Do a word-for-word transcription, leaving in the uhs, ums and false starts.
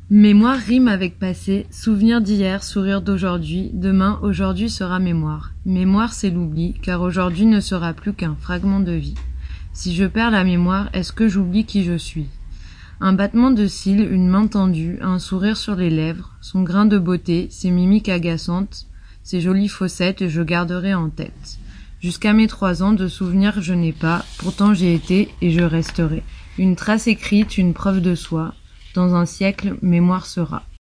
Mémoire rime avec passé, souvenir d'hier, sourire d'aujourd'hui, demain, aujourd'hui sera mémoire. Mémoire c'est l'oubli, car aujourd'hui ne sera plus qu'un fragment de vie. Si je perds la mémoire, est-ce que j'oublie qui je suis? Un battement de cils, une main tendue, un sourire sur les lèvres, son grain de beauté, ses mimiques agaçantes, ses jolies fossettes, je garderai en tête. Jusqu'à mes trois ans, de souvenirs je n'ai pas, pourtant j'ai été et je resterai. Une trace écrite, une preuve de soi. Dans un siècle, mémoire sera.